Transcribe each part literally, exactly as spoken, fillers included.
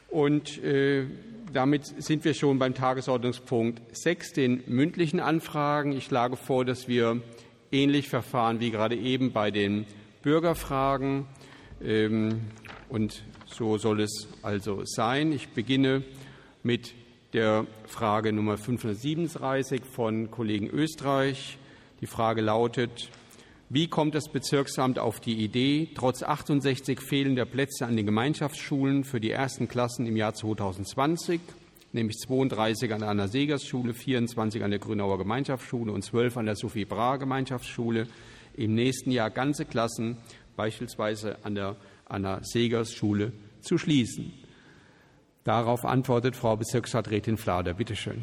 Und äh, damit sind wir schon beim Tagesordnungspunkt sechs, den mündlichen Anfragen. Ich schlage vor, dass wir ähnlich verfahren wie gerade eben bei den Bürgerfragen. Ähm, und so soll es also sein. Ich beginne mit der Frage Nummer fünfhundertsiebenunddreißig von Kollegen Österreich. Die Frage lautet: Wie kommt das Bezirksamt auf die Idee, trotz achtundsechzig fehlender Plätze an den Gemeinschaftsschulen für die ersten Klassen im Jahr zweitausendzwanzig, nämlich zweiunddreißig an der Anna-Segers-Schule, vierundzwanzig an der Grünauer Gemeinschaftsschule und zwölf an der Sophie Brahe Gemeinschaftsschule, im nächsten Jahr ganze Klassen, beispielsweise an der Anna-Segers-Schule, zu schließen? Darauf antwortet Frau Bezirksstadträtin Flader. Bitte schön.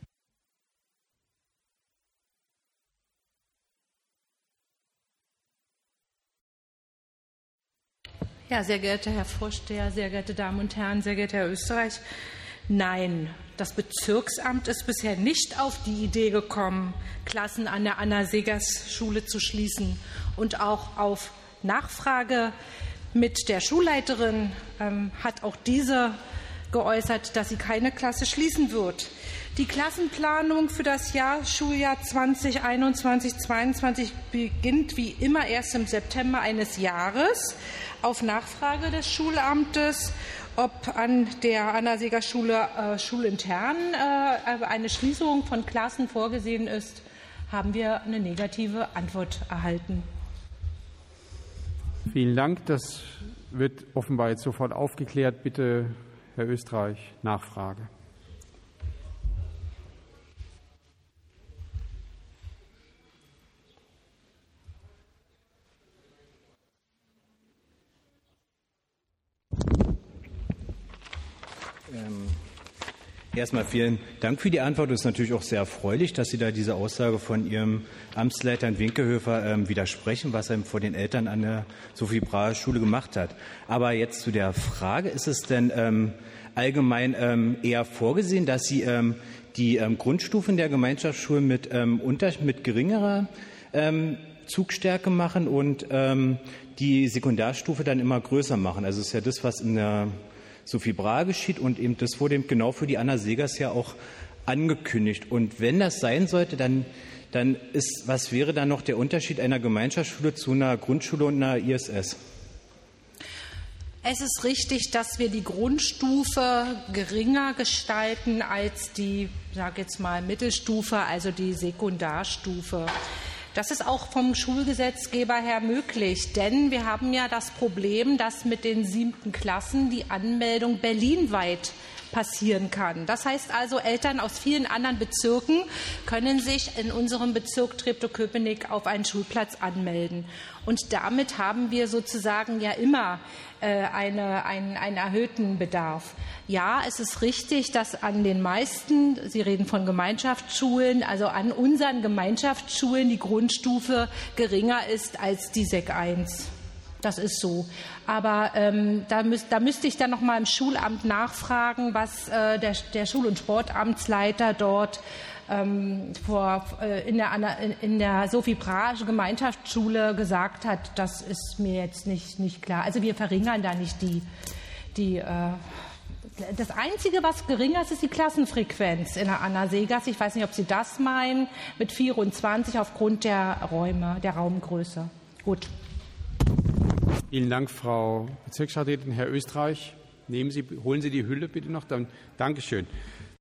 Ja, sehr geehrter Herr Vorsteher, sehr geehrte Damen und Herren, sehr geehrter Herr Österreich. Nein, das Bezirksamt ist bisher nicht auf die Idee gekommen, Klassen an der Anna-Segers-Schule zu schließen. Und auch auf Nachfrage mit der Schulleiterin ähm, hat auch diese geäußert, dass sie keine Klasse schließen wird. Die Klassenplanung für das Jahr, Schuljahr zweitausendeinundzwanzig zweiundzwanzig beginnt wie immer erst im September eines Jahres auf Nachfrage des Schulamtes. Ob an der Anna-Segers-Schule äh, schulintern äh, eine Schließung von Klassen vorgesehen ist, haben wir eine negative Antwort erhalten. Vielen Dank. Das wird offenbar jetzt sofort aufgeklärt. Bitte, Herr Österreich, Nachfrage. Ähm, erstmal vielen Dank für die Antwort. Es ist natürlich auch sehr erfreulich, dass Sie da diese Aussage von Ihrem Amtsleiter in Winkelhofer ähm, widersprechen, was er vor den Eltern an der Sophie Brahe Schule gemacht hat. Aber jetzt zu der Frage: Ist es denn ähm, allgemein ähm, eher vorgesehen, dass Sie ähm, die ähm, Grundstufen der Gemeinschaftsschulen mit, ähm, unter, mit geringerer ähm, Zugstärke machen und ähm, die Sekundarstufe dann immer größer machen? Also es ist ja das, was in der Sophie Brahe geschieht, und eben das wurde eben genau für die Anna-Segers ja auch angekündigt. Und wenn das sein sollte, dann, dann ist, was wäre dann noch der Unterschied einer Gemeinschaftsschule zu einer Grundschule und einer I S S? Es ist richtig, dass wir die Grundstufe geringer gestalten als die, sage jetzt mal, Mittelstufe, also die Sekundarstufe. Das ist auch vom Schulgesetzgeber her möglich, denn wir haben ja das Problem, dass mit den siebten Klassen die Anmeldung berlinweit passieren kann. Das heißt also, Eltern aus vielen anderen Bezirken können sich in unserem Bezirk Treptow-Köpenick auf einen Schulplatz anmelden. Und damit haben wir sozusagen ja immer äh, eine, einen, einen erhöhten Bedarf. Ja, es ist richtig, dass an den meisten, Sie reden von Gemeinschaftsschulen, also an unseren Gemeinschaftsschulen die Grundstufe geringer ist als die Sek eins. Das ist so. Aber ähm, da, müß, da müsste ich dann noch mal im Schulamt nachfragen, was äh, der, der Schul- und Sportamtsleiter dort ähm, vor, äh, in, der, in, in der Sophie Brahe Gemeinschaftsschule gesagt hat. Das ist mir jetzt nicht, nicht klar. Also wir verringern da nicht die, die äh, das Einzige, was geringer ist, ist die Klassenfrequenz in der Anna-Segers. Ich weiß nicht, ob Sie das meinen, mit vierundzwanzig aufgrund der Räume, der Raumgröße. Gut. Vielen Dank, Frau Bezirksstadträtin. Herr Österreich, nehmen Sie, holen Sie die Hülle bitte noch. Dann, Dankeschön.